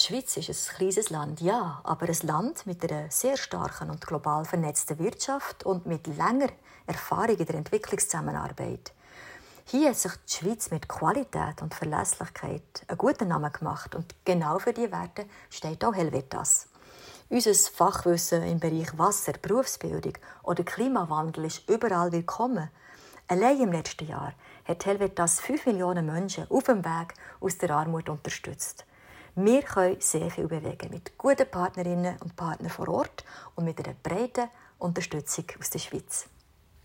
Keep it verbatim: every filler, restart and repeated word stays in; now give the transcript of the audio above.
Schweiz ist ein kleines Land, ja, aber ein Land mit einer sehr starken und global vernetzten Wirtschaft und mit langer Erfahrung in der Entwicklungszusammenarbeit. Hier hat sich die Schweiz mit Qualität und Verlässlichkeit einen guten Namen gemacht und genau für diese Werte steht auch Helvetas. Unser Fachwissen im Bereich Wasser, Berufsbildung oder Klimawandel ist überall willkommen. Allein im letzten Jahr hat Helvetas fünf Millionen Menschen auf dem Weg aus der Armut unterstützt. Wir können sehr viel bewegen mit guten Partnerinnen und Partnern vor Ort und mit einer breiten Unterstützung aus der Schweiz.